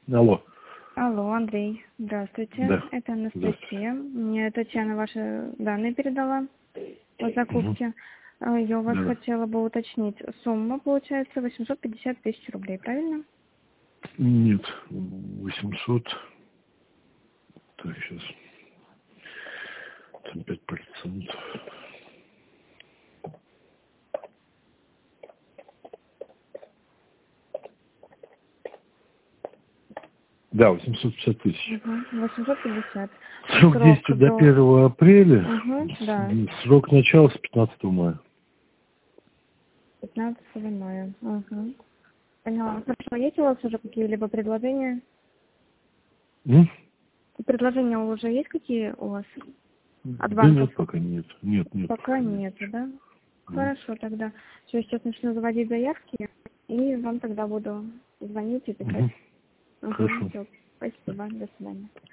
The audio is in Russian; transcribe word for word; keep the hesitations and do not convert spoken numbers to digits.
Алло. Алло, Андрей. Здравствуйте. Да. Это Анастасия. Мне Татьяна ваши данные передала по закупке. Угу. Я у вас Да. хотела бы уточнить. Сумма получается восемьсот пятьдесят тысяч рублей, правильно? Нет, восемьсот. Так, сейчас. Там пять процентов. Да, восемьсот пятьдесят тысяч. Угу. восемьсот пятьдесят. Срок, Срок действия до первого апреля. Угу, да. Срок начала с пятнадцатого мая. пятнадцатого мая. Угу. Поняла. Хорошо, есть у вас уже какие-либо предложения? М? Предложения уже есть какие у вас? От Да банков? нет, пока нет. Нет, нет. Пока нет, да? Хорошо, тогда. Все, сейчас начну заводить заявки, и вам тогда буду звонить и писать. Угу. Угу, Хорошо. все. Спасибо. До свидания.